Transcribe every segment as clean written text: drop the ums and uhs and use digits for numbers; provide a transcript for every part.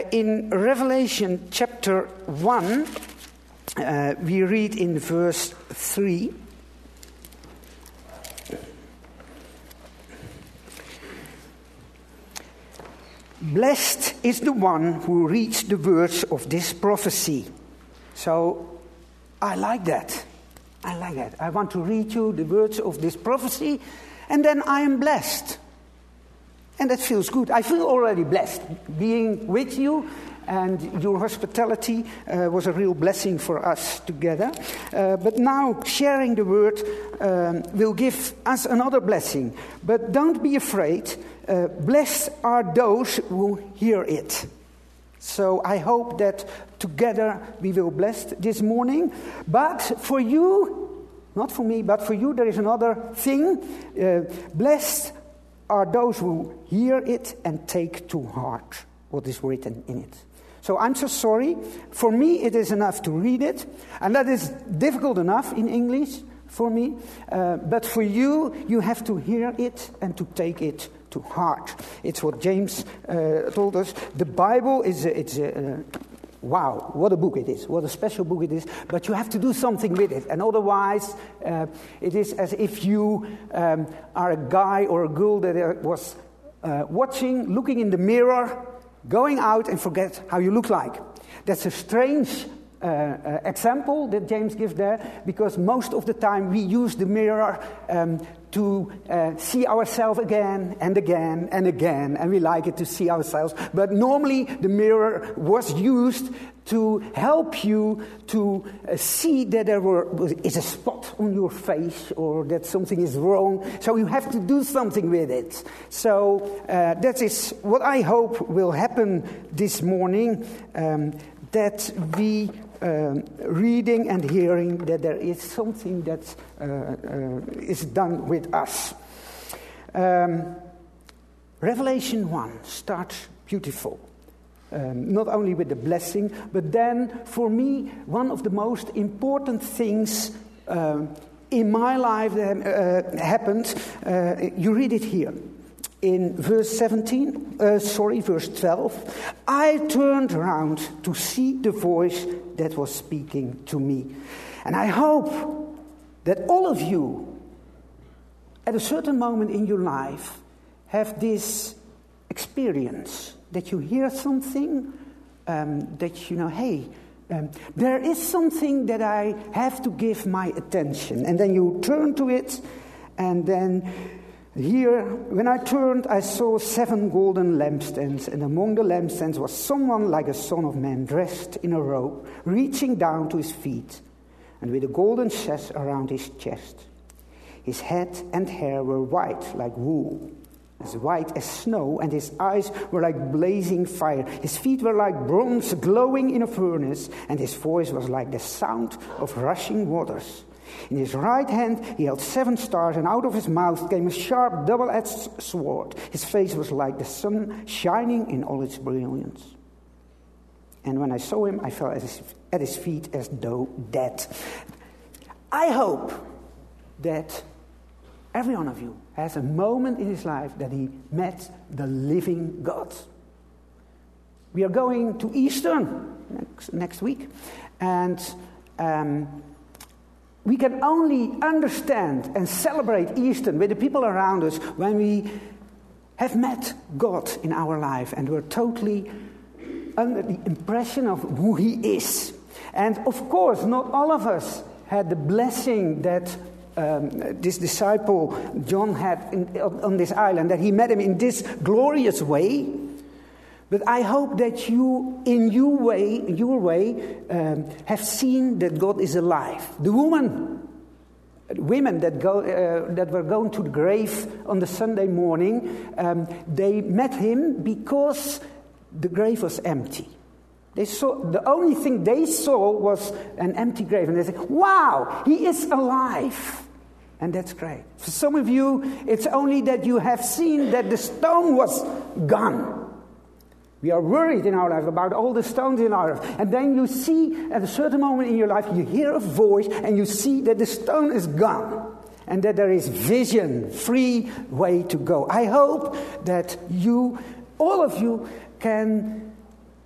In Revelation chapter 1, we read in verse 3, "Blessed is the one who reads the words of this prophecy." So, I like that. I want to read you the words of this prophecy, and then I am blessed. And that feels good. I feel already blessed. Being with you and your hospitality was a real blessing for us together. But now sharing the word will give us another blessing. But don't be afraid. Blessed are those who hear it. So I hope that together we will bless this morning. But for you, not for me, but for you, there is another thing. Blessed are those who hear it and take to heart what is written in it. So I'm so sorry. For me, it is enough to read it. And that is difficult enough in English for me. But for you, you have to hear it and to take it to heart. It's what James told us. The Bible is wow, what a book it is. What a special book it is. But you have to do something with it. And otherwise, it is as if you are a guy or a girl that was looking in the mirror, going out and forget how you look like. That's a strange example that James gives there, because most of the time we use the mirror to see ourselves again and again and again, and we like it to see ourselves. But normally the mirror was used to help you to see that there is a spot on your face or that something is wrong. So you have to do something with it. So that is what I hope will happen this morning, that we reading and hearing that there is something that is done with us. Revelation 1 starts beautiful. Not only with the blessing, but then for me, one of the most important things in my life that happened, you read it here. In verse 12, I turned around to see the voice that was speaking to me. And I hope that all of you, at a certain moment in your life, have this experience, that you hear something, that you know, hey, there is something that I have to give my attention. And then you turn to it, and then here, when I turned, I saw 7 golden lampstands, and among the lampstands was someone like a son of man, dressed in a robe, reaching down to his feet, and with a golden sash around his chest. His head and hair were white like wool, as white as snow, and his eyes were like blazing fire. His feet were like bronze glowing in a furnace, and his voice was like the sound of rushing waters. In his right hand he held 7 stars, and out of his mouth came a sharp double-edged sword. His face was like the sun shining in all its brilliance. And when I saw him, I fell at his feet as though dead. I hope that every one of you has a moment in his life that he met the living God. We are going to Easter next week, and we can only understand and celebrate Easter with the people around us when we have met God in our life and we're totally under the impression of who He is. And of course, not all of us had the blessing that this disciple John had on this island, that he met Him in this glorious way. But I hope that you, in your way, have seen that God is alive. The women that were going to the grave on the Sunday morning, they met Him because the grave was empty. The only thing they saw was an empty grave, and they said, "Wow, He is alive." And that's great. For some of you, it's only that you have seen that the stone was gone. We are worried in our life about all the stones in our life. And then you see, at a certain moment in your life, you hear a voice and you see that the stone is gone. And that there is vision, free way to go. I hope that you, all of you, can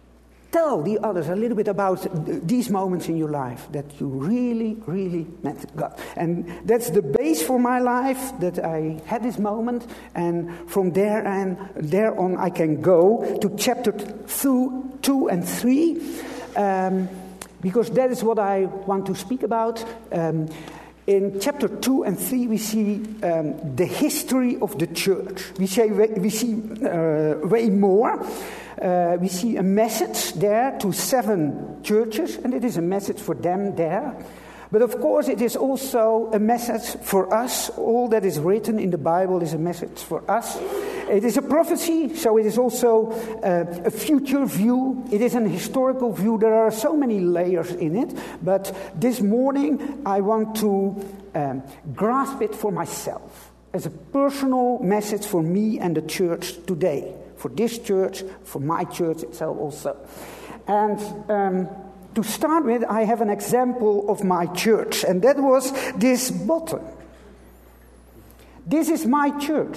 tell the others a little bit about these moments in your life that you really, really met God. And that's the base for my life, that I had this moment. And from there on I can go to chapter 2 and 3. Because that is what I want to speak about. In chapter 2 and 3 we see the history of the church. We see way more. We see a message there to 7 churches, and it is a message for them there. But of course it is also a message for us. All that is written in the Bible is a message for us. It is a prophecy, so it is also a future view. It is an historical view. There are so many layers in it. But this morning I want to grasp it for myself as a personal message for me and the church today. For this church, for my church itself also. And to start with, I have an example of my church. And that was this bottle. This is my church.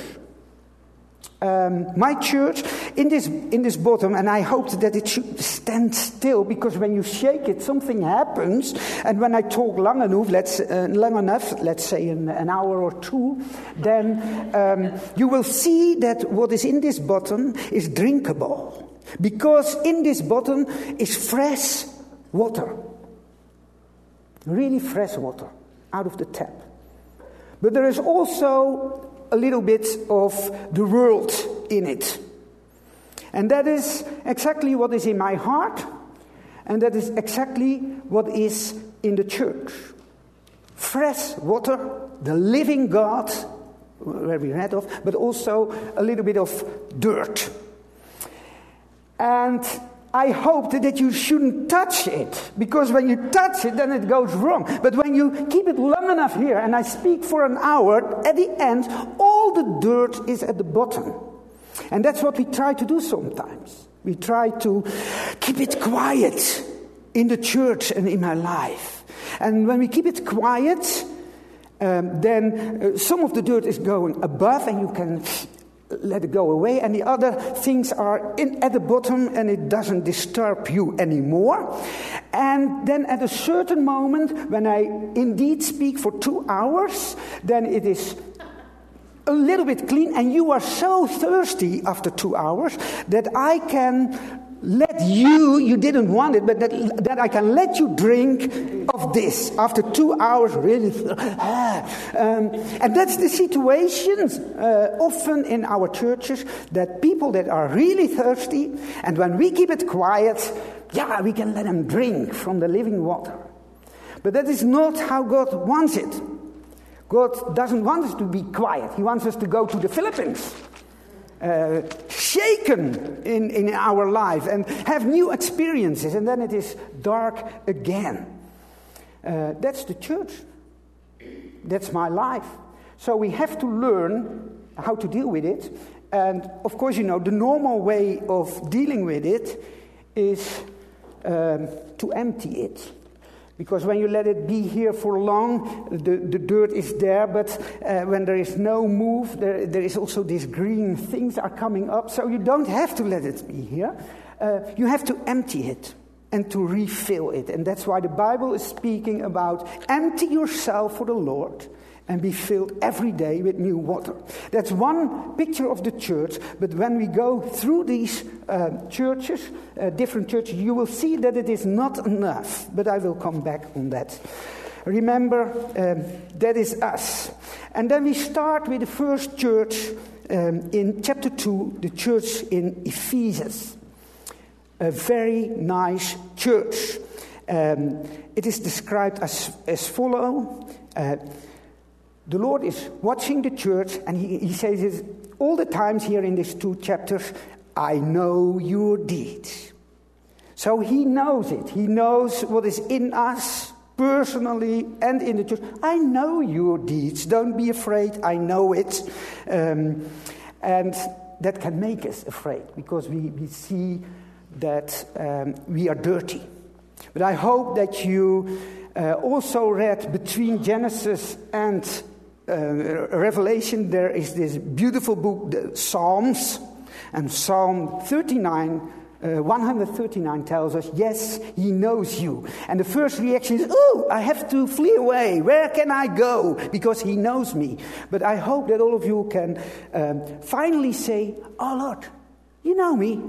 My church in this bottom, and I hoped that it should stand still, because when you shake it, something happens. And when I talk long enough, let's say an hour or 2, then you will see that what is in this bottom is drinkable, because in this bottom is fresh water, really fresh water out of the tap. But there is also a little bit of the world in it. And that is exactly what is in my heart, and that is exactly what is in the church. Fresh water, the living God, where we read of, but also a little bit of dirt. And I hoped that you shouldn't touch it, because when you touch it, then it goes wrong. But when you keep it long enough here, and I speak for an hour, at the end, all the dirt is at the bottom. And that's what we try to do sometimes. We try to keep it quiet in the church and in my life. And when we keep it quiet, then some of the dirt is going above, and you can let it go away, and the other things are at the bottom, and it doesn't disturb you anymore. And then at a certain moment, when I indeed speak for 2 hours, then it is a little bit clean, and you are so thirsty after 2 hours that I can let you didn't want it, but that I can let you drink of this after 2 hours, really. And that's the situations often in our churches, that people that are really thirsty, and when we keep it quiet, we can let them drink from the living water. But that is not how God wants it. God doesn't want us to be quiet. He wants us to go to the Philippines. Shaken in our life and have new experiences, and then it is dark again. That's the church. That's my life. So we have to learn how to deal with it. And of course, the normal way of dealing with it is to empty it. Because when you let it be here for long, the dirt is there, but when there is no move, there is also these green things are coming up. So you don't have to let it be here. You have to empty it and to refill it. And that's why the Bible is speaking about empty yourself for the Lord and be filled every day with new water. That's one picture of the church. But when we go through these churches, different churches, you will see that it is not enough. But I will come back on that. Remember, that is us. And then we start with the first church in chapter 2, the church in Ephesus. A very nice church. It is described as follows. The Lord is watching the church, and he says it all the times here in these 2 chapters, I know your deeds. So he knows it. He knows what is in us personally and in the church. I know your deeds. Don't be afraid. I know it. And that can make us afraid, because we see that we are dirty. But I hope that you also read between Genesis and Revelation, there is this beautiful book, the Psalms, and Psalm 39 139 tells us, yes, he knows you. And the first reaction is, oh, I have to flee away. Where can I go? Because he knows me. But I hope that all of you can finally say, oh, Lord, you know me.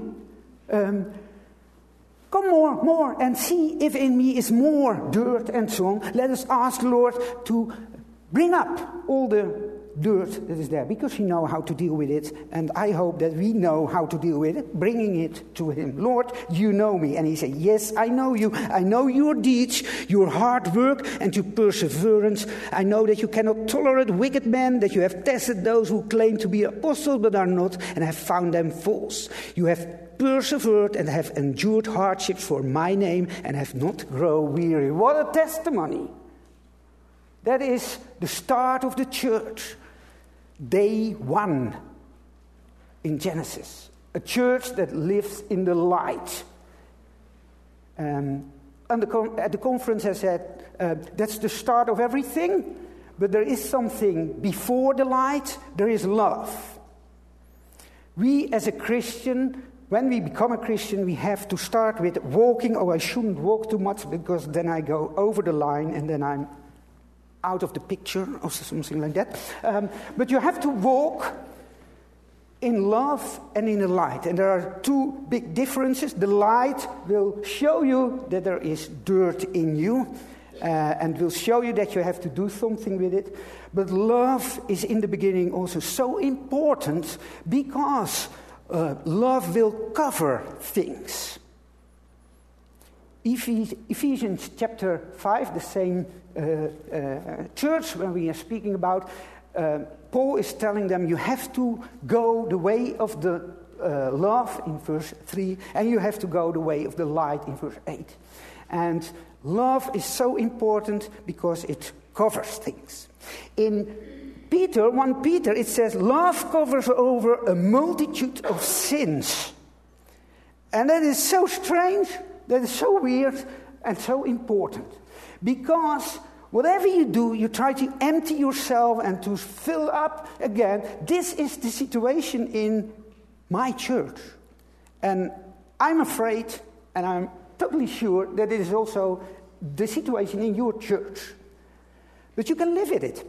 Come more, and see if in me is more dirt and so on. Let us ask the Lord to bring up all the dirt that is there, because he knows how to deal with it, and I hope that we know how to deal with it, bringing it to him. Lord, you know me. And he said, yes, I know you. I know your deeds, your hard work, and your perseverance. I know that you cannot tolerate wicked men, that you have tested those who claim to be apostles but are not, and have found them false. You have persevered and have endured hardships for my name, and have not grown weary. What a testimony! That is the start of the church. Day 1 in Genesis. A church that lives in the light. At the conference I said, that's the start of everything, but there is something before the light, there is love. We as a Christian, when we become a Christian, we have to start with walking. Oh, I shouldn't walk too much, because then I go over the line and then I'm out of the picture or something like that. But you have to walk in love and in the light. And there are two big differences. The light will show you that there is dirt in you, and will show you that you have to do something with it. But love is in the beginning also so important, because love will cover things. Ephesians chapter 5, the same church where we are speaking about, Paul is telling them you have to go the way of the love in verse 3, and you have to go the way of the light in verse 8. And love is so important because it covers things. In 1 Peter, it says, love covers over a multitude of sins. And that is so strange, that is so weird and so important. Because whatever you do, you try to empty yourself and to fill up again. This is the situation in my church. And I'm afraid, and I'm totally sure, that it is also the situation in your church. But you can live with it.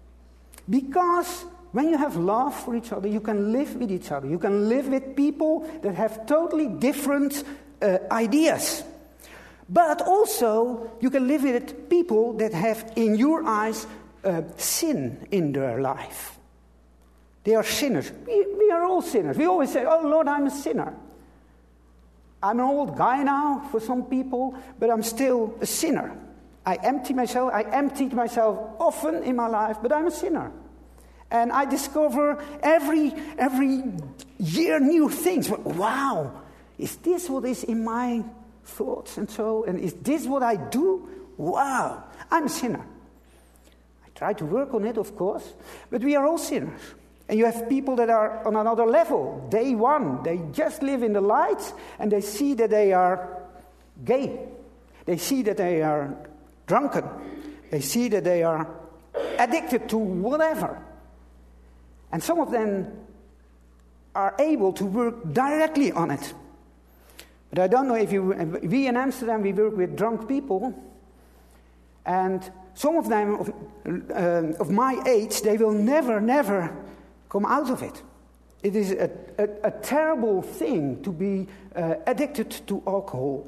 Because when you have love for each other, you can live with each other. You can live with people that have totally different ideas. But also, you can live with people that have, in your eyes, sin in their life. They are sinners. We are all sinners. We always say, oh, Lord, I'm a sinner. I'm an old guy now for some people, but I'm still a sinner. I emptied myself often in my life, but I'm a sinner. And I discover every year new things. Wow, is this what is in my thoughts and so? And is this what I do? Wow, I'm a sinner. I try to work on it, of course, but we are all sinners. And you have people that are on another level. Day 1, they just live in the light, and they see that they are gay. They see that they are drunken. They see that they are addicted to whatever. And some of them are able to work directly on it. But I don't know if we in Amsterdam, we work with drunk people. And some of them of my age, they will never come out of it. It is a terrible thing to be addicted to alcohol.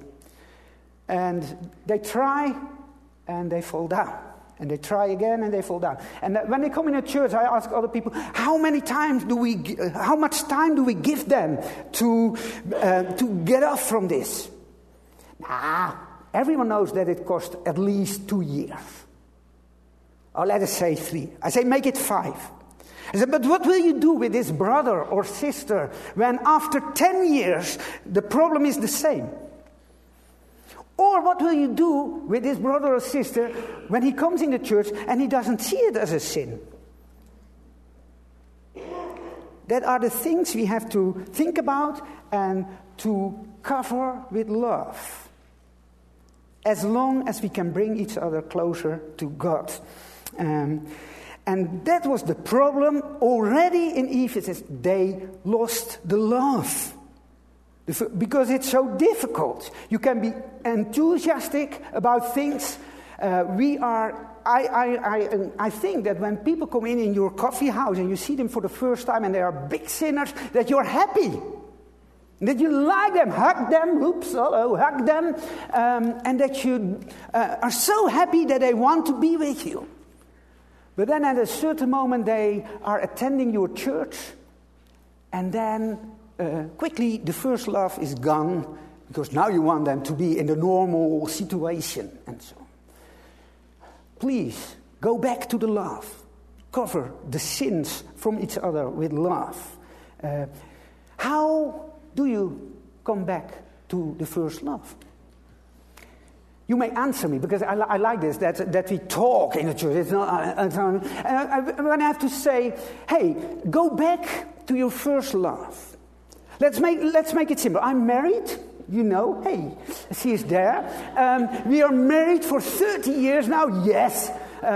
And they try and they fall down. And they try again and they fall down. And when they come in a church, I ask other people, how much time do we give them to get off from this? Everyone knows that it costs at least 2 years. Or let us say 3. I say make it 5. I said, but what will you do with this brother or sister when after 10 years the problem is the same? Or what will you do with this brother or sister when he comes in the church and he doesn't see it as a sin? That are the things we have to think about and to cover with love. As long as we can bring each other closer to God. And that was the problem already in Ephesus. They lost the love. Because it's so difficult. You can be enthusiastic about things. I think that when people come in your coffee house and you see them for the first time and they are big sinners, that you're happy. That you like them, hug them, hug them. And that you are so happy that they want to be with you. But then at a certain moment they are attending your church. And then quickly the first love is gone. Because now you want them to be in the normal situation and so on. Please, go back to the love. Cover the sins from each other with love. How do you come back to the first love? You may answer me, because I like this, that we talk in the church. It's not, when I have to say, hey, go back to your first love. Let's make it simple. I'm married. You know, hey, she is there. We are married for 30 years now, yes.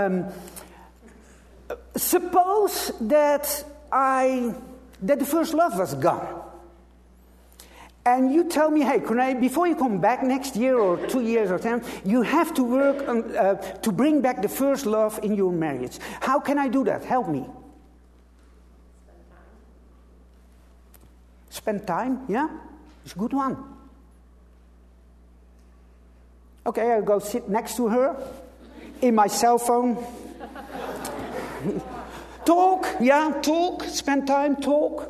Suppose that the first love was gone. And you tell me, hey, Corné, before you come back next year or 2 years or 10, you have to work on, to bring back the first love in your marriage. How can I do that? Help me. Spend time, yeah? It's a good one. Okay, I'll go sit next to her in my cell phone. Talk, spend time, talk.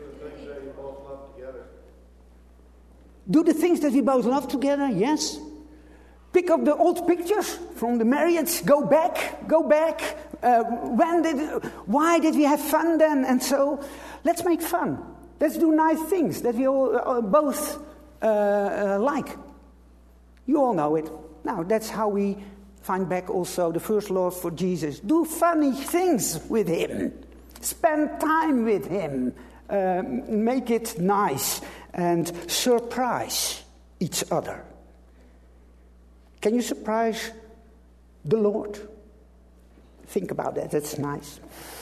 Do the things that we both love together, yes. Pick up the old pictures from the marriage, go back. Why did we have fun then? And so, let's make fun. Let's do nice things that we all both like. You all know it. Now, that's how we find back also the first love for Jesus. Do funny things with him. Spend time with him. Make it nice. And surprise each other. Can you surprise the Lord? Think about that. That's nice.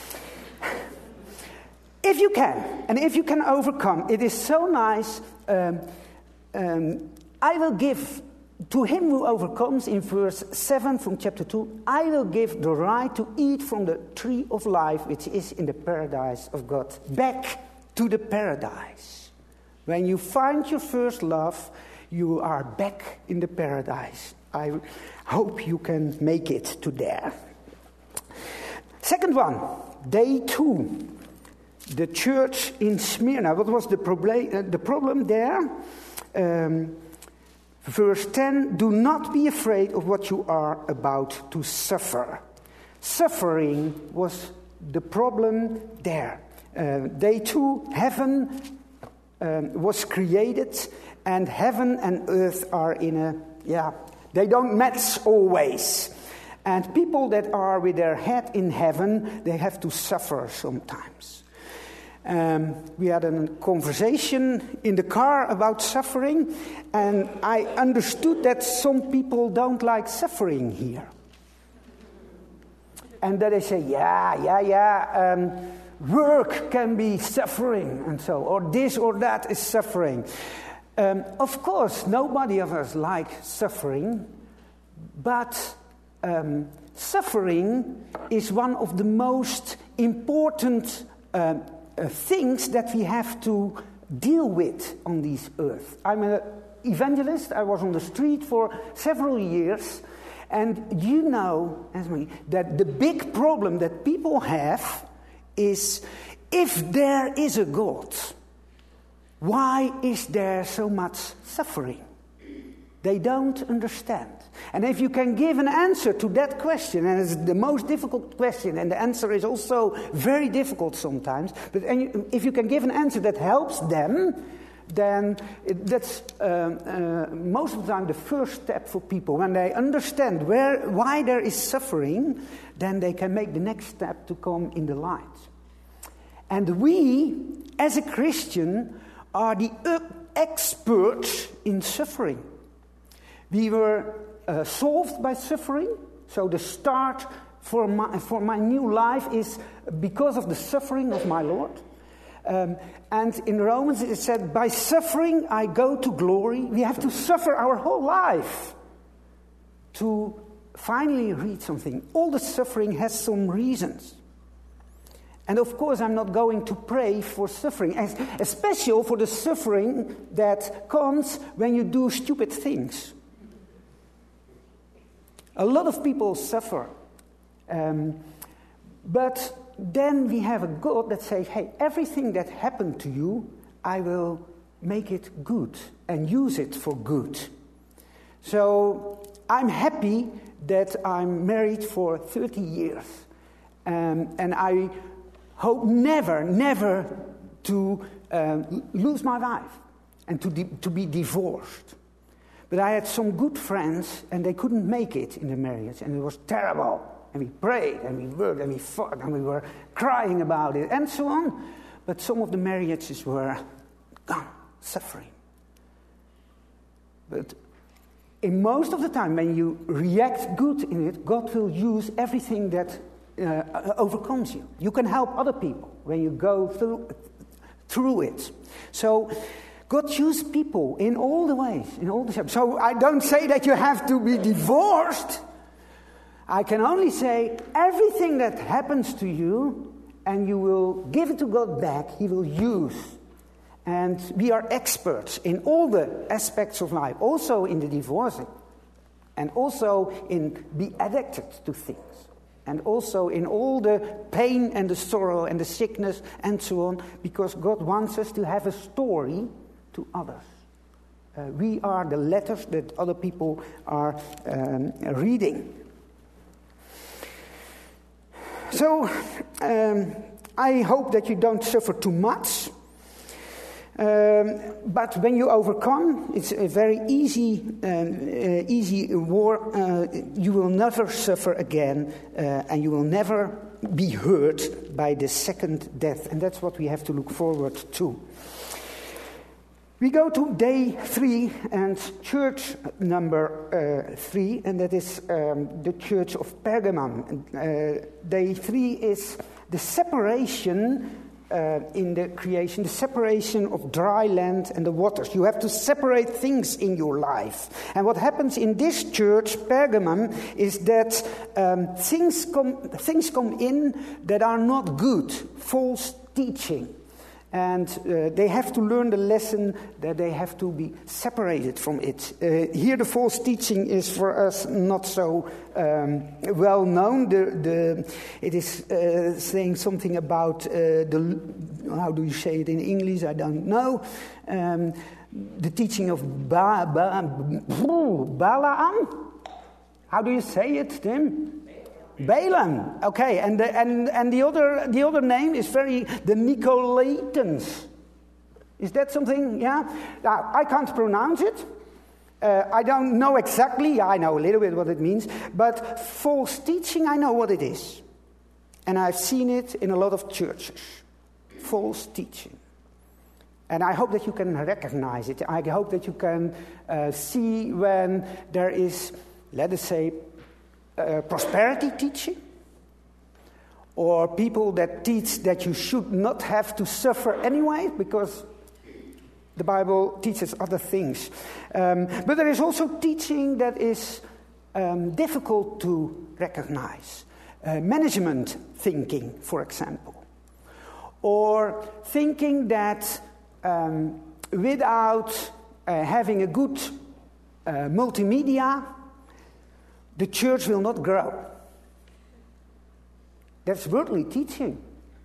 If you can, and if you can overcome, it is so nice. I will give to him who overcomes, in verse 7 from chapter 2, I will give the right to eat from the tree of life which is in the paradise of God. Back to the paradise. When you find your first love, you are back in the paradise. I hope you can make it to there. Second one, day 2. The church in Smyrna. What was the problem there? Verse 10, do not be afraid of what you are about to suffer. Suffering was the problem there. Day 2, heaven was created, and heaven and earth are in they don't match always. And people that are with their head in heaven, they have to suffer sometimes. We had a conversation in the car about suffering, and I understood that some people don't like suffering here. And that they say, work can be suffering, and so, or this or that is suffering. Of course, nobody of us likes suffering, but suffering is one of the most important things that we have to deal with on this earth. I'm an evangelist. I was on the street for several years. And you know, as me, that the big problem that people have is, if there is a God, why is there so much suffering? They don't understand. And if you can give an answer to that question, and it's the most difficult question, and the answer is also very difficult sometimes, but if you can give an answer that helps them, then that's most of the time the first step for people. When they understand why there is suffering, then they can make the next step to come in the light. And we, as a Christian, are the experts in suffering. We were solved by suffering, so the start for my new life is because of the suffering of my Lord. And in Romans it said, by suffering I go to glory. We have to suffer our whole life to finally reach something. All the suffering has some reasons. And of course I'm not going to pray for suffering, especially for the suffering that comes when you do stupid things. A lot of people suffer. But then we have a God that says, hey, everything that happened to you, I will make it good and use it for good. So I'm happy that I'm married for 30 years. And I hope never to lose my wife and to be divorced. But I had some good friends and they couldn't make it in the marriage and it was terrible. And we prayed, and we worked, and we fought, and we were crying about it, and so on. But some of the marriages were gone, suffering. But in most of the time, when you react good in it, God will use everything that overcomes you. You can help other people when you go through it. So God used people in all the ways, in all the steps. So I don't say that you have to be divorced. I can only say everything that happens to you and you will give it to God back, He will use. And we are experts in all the aspects of life, also in the divorcing, and also in be addicted to things, and also in all the pain and the sorrow and the sickness and so on, because God wants us to have a story to others. We are the letters that other people are reading. So, I hope that you don't suffer too much. But when you overcome, it's a very easy war. You will never suffer again, and you will never be hurt by the second death. And that's what we have to look forward to. We go to day 3 and church number 3, and that is the church of Pergamum. Day 3 is the separation in the creation, the separation of dry land and the waters. You have to separate things in your life. And what happens in this church, Pergamum, is that things come in that are not good, false teaching. And they have to learn the lesson that they have to be separated from it. Here the false teaching is for us not so well known. It is saying something about how do you say it in English? I don't know. The teaching of Balaam. How do you say it, Tim? Balaam, okay, and the other name is the Nicolaitans. Is that something? Yeah. Now I can't pronounce it. I don't know exactly. I know a little bit what it means, but false teaching, I know what it is, and I've seen it in a lot of churches. False teaching, and I hope that you can recognize it. I hope that you can see when there is, let us say, prosperity teaching, or people that teach that you should not have to suffer anyway because the Bible teaches other things. But there is also teaching that is difficult to recognize. Management thinking, for example. Or thinking that without having a good multimedia, the church will not grow. That's worldly teaching.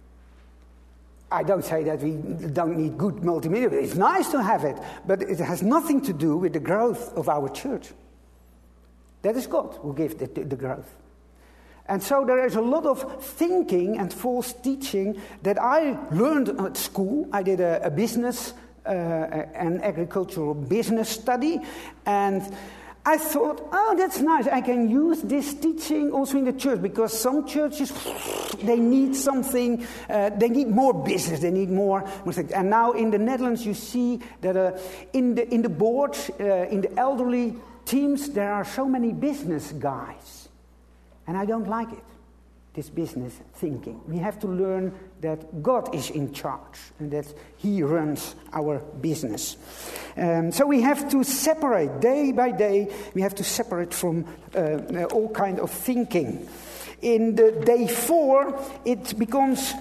I don't say that we don't need good multimedia. It's nice to have it, but it has nothing to do with the growth of our church. That is God who gives the growth. And so there is a lot of thinking and false teaching that I learned at school. I did a business, an agricultural business study, and I thought, oh, that's nice. I can use this teaching also in the church, because some churches, they need something, they need more business, they need more things. And now in the Netherlands, you see that in the boards, in the elderly teams, there are so many business guys. And I don't like it. this business thinking. We have to learn that God is in charge and that He runs our business. So we have to separate day by day. We have to separate from all kind of thinking. In the day 4, it becomes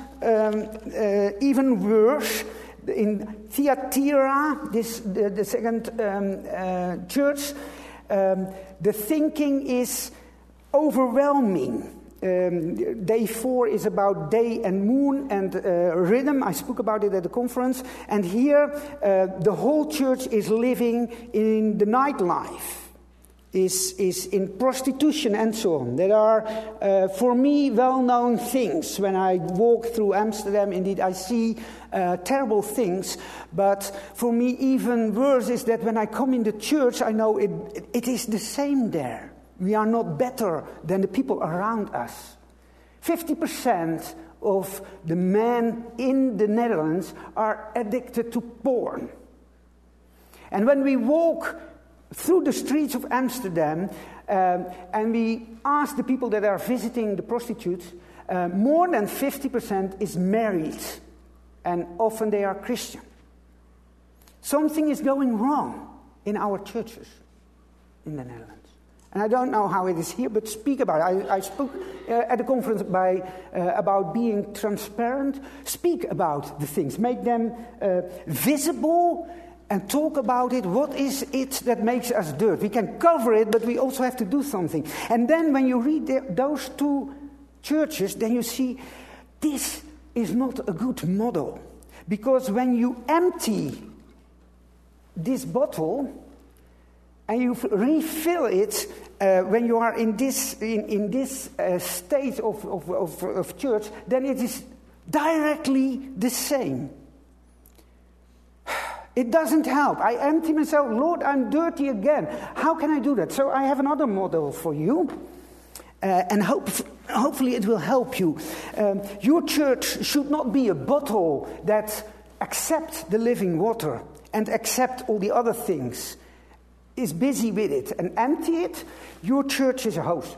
even worse. In Thyatira, the second church, the thinking is overwhelming. Day 4 is about day and moon and rhythm. I spoke about it at the conference. And here, the whole church is living in the nightlife, is in prostitution and so on. There are, for me, well-known things. When I walk through Amsterdam, indeed, I see terrible things. But for me, even worse is that when I come in the church, I know it is the same there. We are not better than the people around us. 50% of the men in the Netherlands are addicted to porn. And when we walk through the streets of Amsterdam and we ask the people that are visiting the prostitutes, more than 50% is married. And often they are Christian. Something is going wrong in our churches in the Netherlands. And I don't know how it is here, but speak about it. I spoke at the conference about being transparent. Speak about the things. Make them visible and talk about it. What is it that makes us dirt? We can cover it, but we also have to do something. And then when you read those two churches, then you see this is not a good model. Because when you empty this bottle and you refill it when you are in this state of church, then it is directly the same. It doesn't help. I empty myself. Lord, I'm dirty again. How can I do that? So I have another model for you. And hopefully it will help you. Your church should not be a bottle that accepts the living water and accepts all the other things. Is busy with it and empty it. Your church is a hose.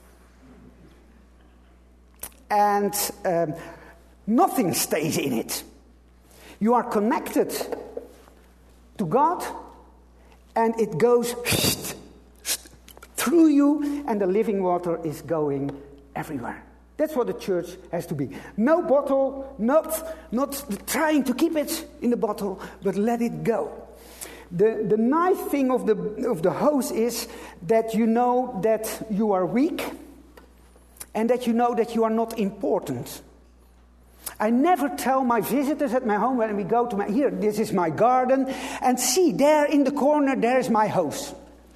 And nothing stays in it. You are connected to God and it goes through you and the living water is going everywhere. That's what the church has to be. No bottle, not trying to keep it in the bottle, but let it go. The nice thing of the hose is that you know that you are weak and that you know that you are not important. I never tell my visitors at my home when we go to this is my garden, and see, there in the corner, there is my hose.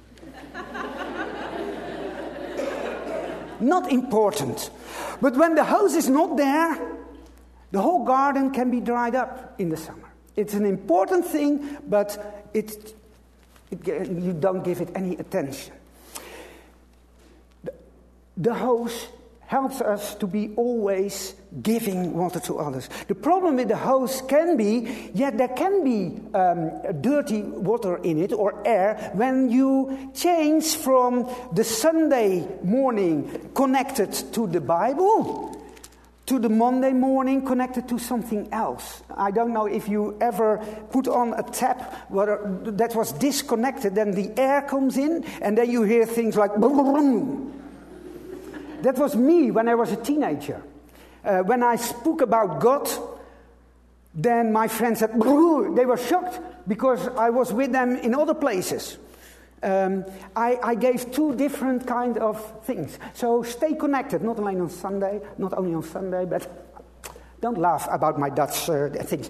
Not important. But when the hose is not there, the whole garden can be dried up in the summer. It's an important thing, but you don't give it any attention. The hose helps us to be always giving water to others. The problem with the hose can be, there can be dirty water in it or air when you change from the Sunday morning connected to the Bible to the Monday morning connected to something else. I don't know if you ever put on a tap that was disconnected, then the air comes in and then you hear things like boom. That was me when I was a teenager. When I spoke about God, then my friends said, they were shocked because I was with them in other places. I gave two different kind of things. So stay connected, not only on Sunday, but don't laugh about my Dutch things.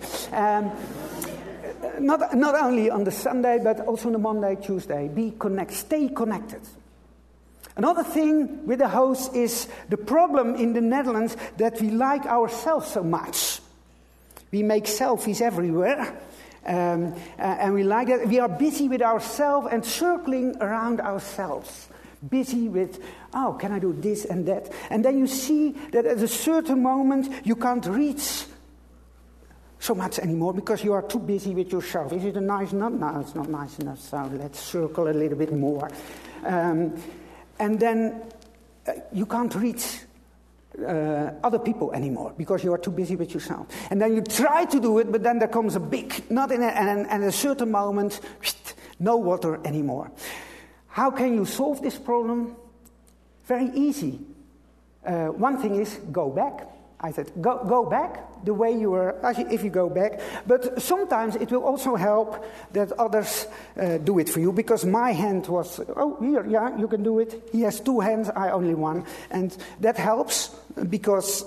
Not only on the Sunday, but also on the Monday, Tuesday. Stay connected. Another thing with the host is the problem in the Netherlands that we like ourselves so much. We make selfies everywhere. And we like that. We are busy with ourselves and circling around ourselves. Busy with, can I do this and that? And then you see that at a certain moment you can't reach so much anymore because you are too busy with yourself. Is it a nice knot? No, it's not nice enough, so let's circle a little bit more. And then you can't reach other people anymore because you are too busy with yourself. And then you try to do it, but then there comes a big knot in it, and at a certain moment, no water anymore. How can you solve this problem? Very easy. One thing is go back. I said, go back the way you were, if you go back. But sometimes it will also help that others do it for you, because my hand was, here, yeah, you can do it. He has 2 hands, I only 1. And that helps because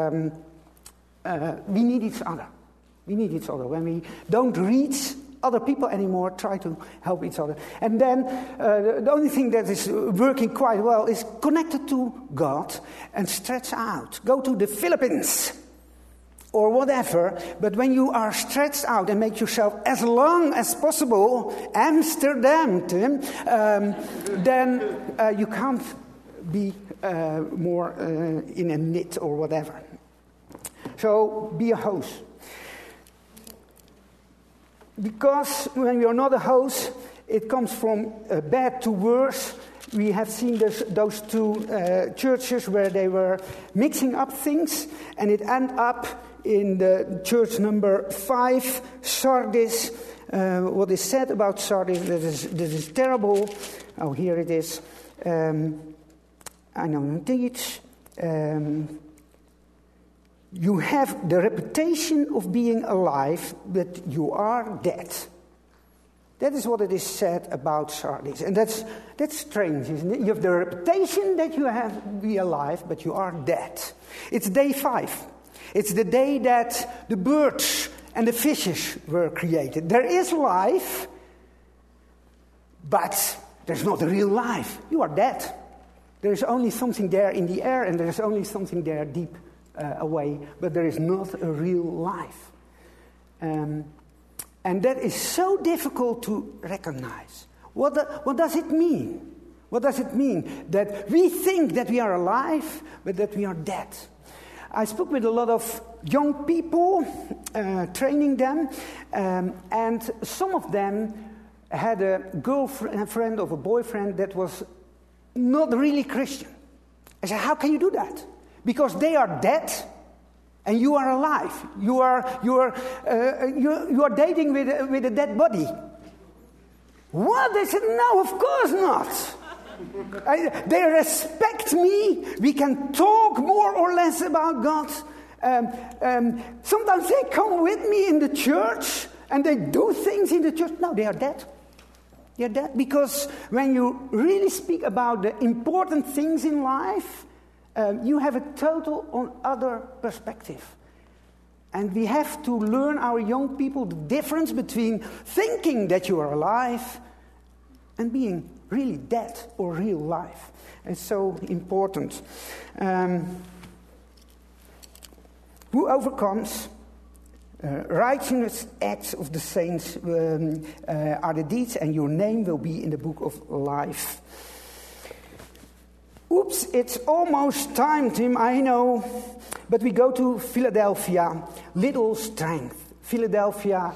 we need each other. We need each other. When we don't reach other people anymore, try to help each other. And then the only thing that is working quite well is connected to God and stretch out. Go to the Philippines or whatever, but when you are stretched out and make yourself as long as possible, Amsterdam, Tim, then you can't be more in a knit or whatever. So be a host. Because when we are not a host, it comes from bad to worse. We have seen those 2 churches where they were mixing up things, and it ended up in the church number 5, Sardis. What is said about Sardis, that is terrible. Oh, here it is. I know it. You have the reputation of being alive, but you are dead. That is what it is said about Sardis. And that's strange, isn't it? You have the reputation that you have be alive, but you are dead. It's day 5. It's the day that the birds and the fishes were created. There is life, but there's not a real life. You are dead. There is only something there in the air, and there is only something there deep away, but there is not a real life. And that is so difficult to recognize. What does it mean? What does it mean that we think that we are alive, but that we are dead? I spoke with a lot of young people, training them, and some of them had a girlfriend or a boyfriend that was not really Christian. I said, how can you do that? Because they are dead, and you are alive. You are dating with a dead body. What? They said, no, of course not. They respect me. We can talk more or less about God. Sometimes they come with me in the church, and they do things in the church. No, they are dead. They are dead because when you really speak about the important things in life, you have a total other perspective. And we have to learn our young people the difference between thinking that you are alive and being really dead or real life. It's so important. Who overcomes? Righteous acts of the saints are the deeds, and your name will be in the book of life. Oops, it's almost time, Tim, I know. But we go to Philadelphia, little strength. Philadelphia,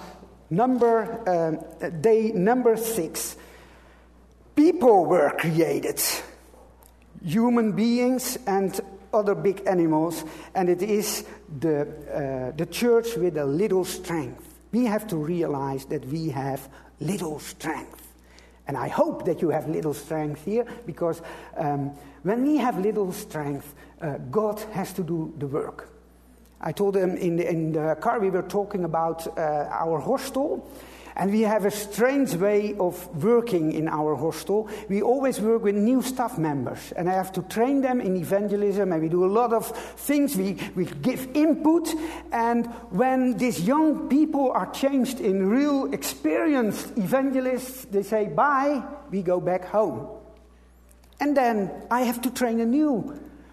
day number 6. People were created, human beings and other big animals, and it is the church with a little strength. We have to realize that we have little strength. And I hope that you have little strength here, because when we have little strength, God has to do the work. I told them in the car, we were talking about our hostel, and we have a strange way of working in our hostel. We always work with new staff members, and I have to train them in evangelism, and we do a lot of things. We give input, and when these young people are changed in real experienced evangelists, they say, bye, we go back home. And then I have to train a new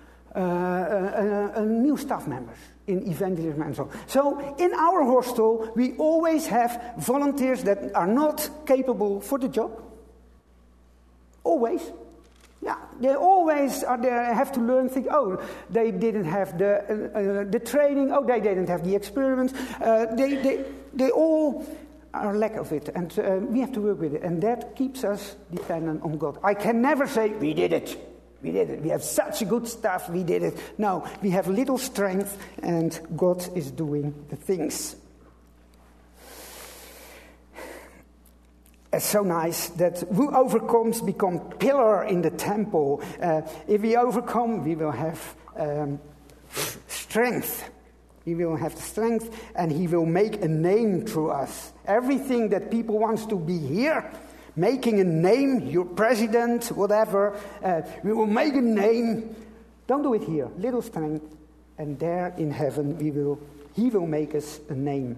staff members in evangelism and so on. So in our hostel, we always have volunteers that are not capable for the job. Always. Yeah, they always are there, have to learn things. Oh, they didn't have the training. Oh, they didn't have the experience. They all are lack of it, and we have to work with it. And that keeps us dependent on God. I can never say, we did it. We did it. We have such good stuff. We did it. No, we have little strength, and God is doing the things. It's so nice that who overcomes become pillar in the temple. If we overcome, we will have strength. He will have the strength, and he will make a name through us. Everything that people want to be here, making a name, your president, whatever, we will make a name. Don't do it here. Little strength, and there in heaven he will make us a name.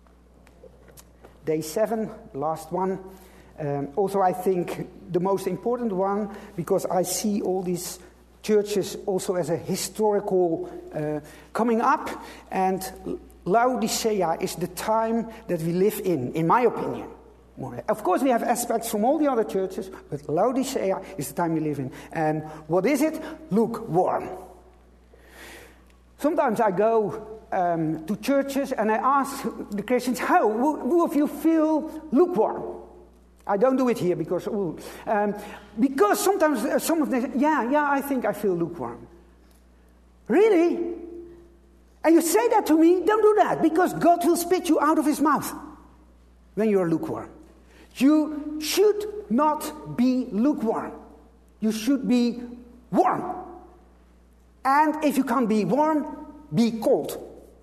Day 7, last one. Also, I think the most important one, because I see all these churches also as a historical coming up, and Laodicea is the time that we live in my opinion. Of course, we have aspects from all the other churches, but Laodicea is the time we live in. And what is it? Lukewarm. Sometimes I go to churches and I ask the Christians, who of you feel lukewarm? I don't do it here because sometimes some of them, I think I feel lukewarm. Really? And you say that to me? Don't do that, because God will spit you out of his mouth when you are lukewarm. You should not be lukewarm. You should be warm. And if you can't be warm, be cold.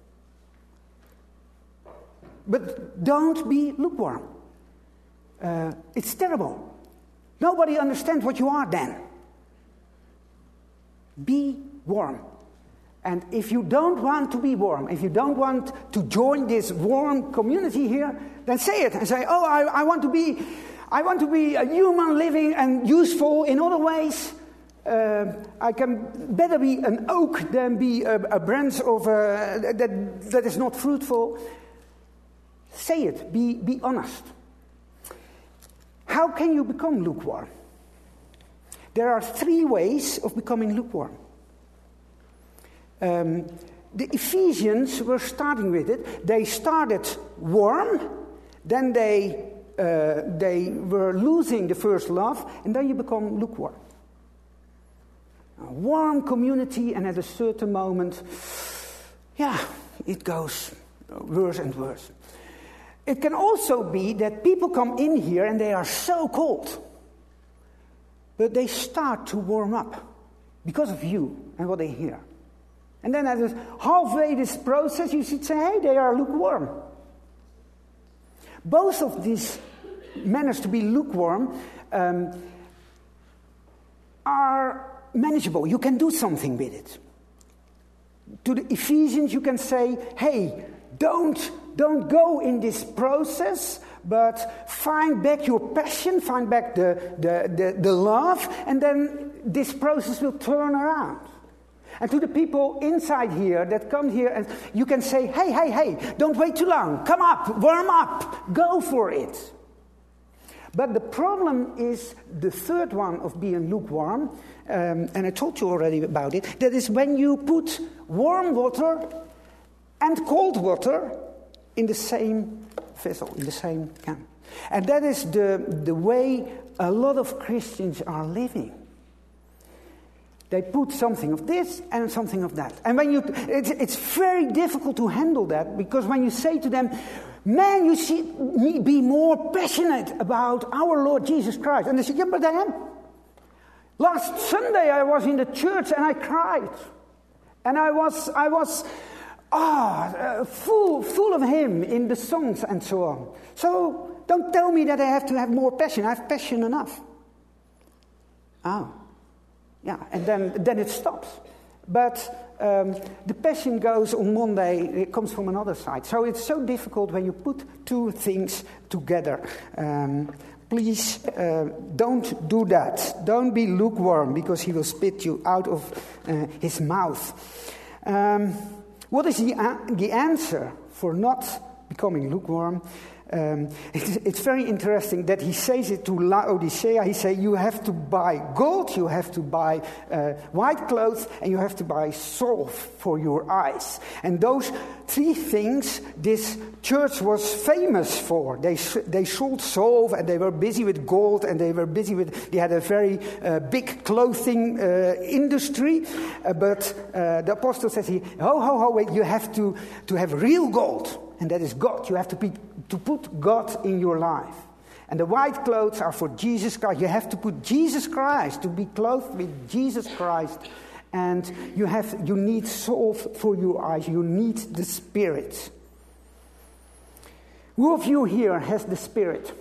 But don't be lukewarm. It's terrible. Nobody understands what you are then. Be warm. And if you don't want to be warm, if you don't want to join this warm community here, then say it and say, I want to be a human living and useful in other ways. I can better be an oak than be a branch of that is not fruitful. Say it. Be honest. How can you become lukewarm? There are 3 ways of becoming lukewarm. The Ephesians were starting with it. They started warm, then they were losing the first love, and then you become lukewarm. A warm community, and at a certain moment, it goes worse and worse. It can also be that people come in here and they are so cold, but they start to warm up because of you and what they hear. And then at halfway this process, you should say, hey, they are lukewarm. Both of these manners to be lukewarm are manageable. You can do something with it. To the Ephesians, you can say, hey, don't go in this process, but find back your passion, find back the love, and then this process will turn around. And to the people inside here that come here, and you can say, hey, don't wait too long. Come up, warm up, go for it. But the problem is the third one of being lukewarm, and I told you already about it. That is when you put warm water and cold water in the same vessel, in the same can. And that is the way a lot of Christians are living. They put something of this and something of that. And when it's very difficult to handle that, because when you say to them, man, you should be more passionate about our Lord Jesus Christ. And they say, yeah, but I am. Last Sunday I was in the church and I cried. And I was full of Him in the songs and so on. So don't tell me that I have to have more passion. I have passion enough. Yeah, and then it stops. But the passion goes on Monday, it comes from another side. So it's so difficult when you put 2 things together. Please don't do that. Don't be lukewarm, because He will spit you out of His mouth. What is the answer for not becoming lukewarm? It's very interesting that he says it to Laodicea. He says, you have to buy gold, you have to buy white clothes, and you have to buy salve for your eyes. And those three things this church was famous for. They sold salve, and they were busy with gold, and they had a very big clothing industry. But the apostle says here, wait, you have to have real gold. And that is God. You have to put God in your life. And the white clothes are for Jesus Christ. You have to put Jesus Christ, to be clothed with Jesus Christ. And you need salve for your eyes. You need the Spirit. Who of you here has the Spirit?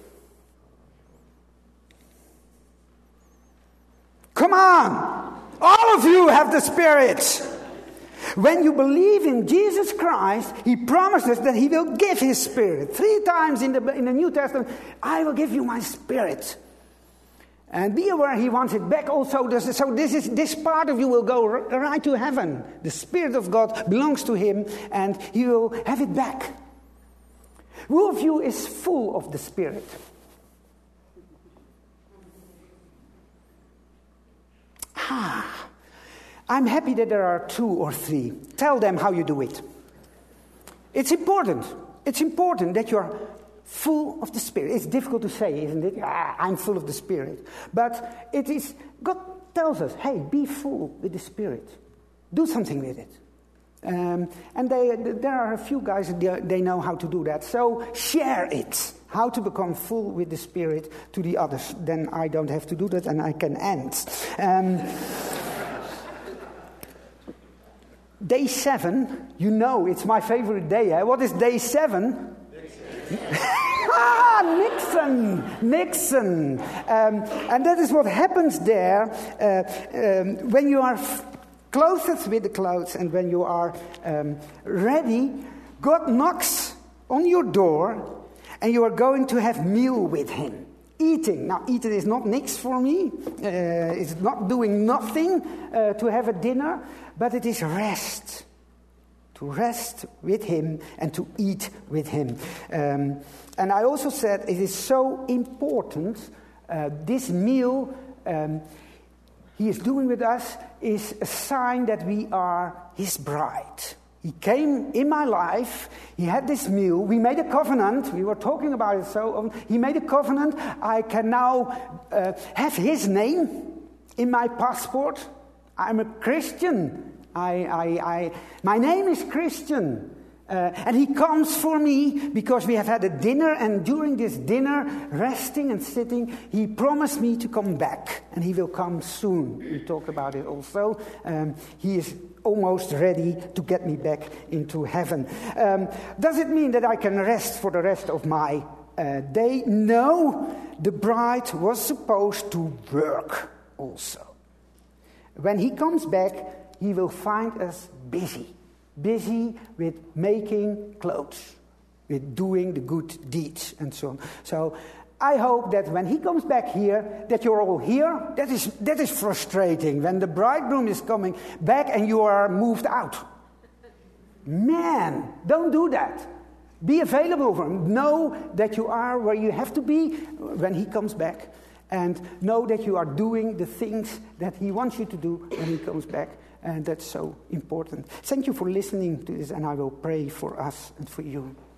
Come on! All of you have the Spirit. When you believe in Jesus Christ, He promises that He will give His Spirit. 3 times in the New Testament, I will give you my Spirit. And be aware, He wants it back also. So this part of you will go right to heaven. The Spirit of God belongs to Him, and He will have it back. Who of you is full of the Spirit? I'm happy that there are 2 or 3. Tell them how you do it. It's important. It's important that you're full of the Spirit. It's difficult to say, isn't it? I'm full of the Spirit. But it is, God tells us, hey, be full with the Spirit. Do something with it. And there are a few guys, they know how to do that. So share it. How to become full with the Spirit to the others. Then I don't have to do that and I can end. Day 7, you know, it's my favorite day. Eh? What is day 7? Nixon. And that is what happens there when you are clothed with the clothes and when you are ready. God knocks on your door and you are going to have meal with Him. Eating. Now, eating is not niks for me. It's not doing nothing to have a dinner, but it is rest. To rest with Him and to eat with Him. And I also said it is so important, this meal He is doing with us is a sign that we are His bride. He came in my life, He had this meal, we made a covenant, we were talking about it so often. He made a covenant, I can now have His name in my passport. I'm a Christian, my name is Christian. And He comes for me because we have had a dinner, and during this dinner, resting and sitting, He promised me to come back, and He will come soon. We talked about it also. He is almost ready to get me back into heaven. Does it mean that I can rest for the rest of my day? No, the bride was supposed to work also. When He comes back, He will find us busy with making clothes, with doing the good deeds and so on. So I hope that when He comes back here, that you're all here. That is frustrating when the bridegroom is coming back and you are moved out. Man, don't do that. Be available for Him. Know that you are where you have to be when He comes back. And know that you are doing the things that He wants you to do when He comes back. And that's so important. Thank you for listening to this, and I will pray for us and for you.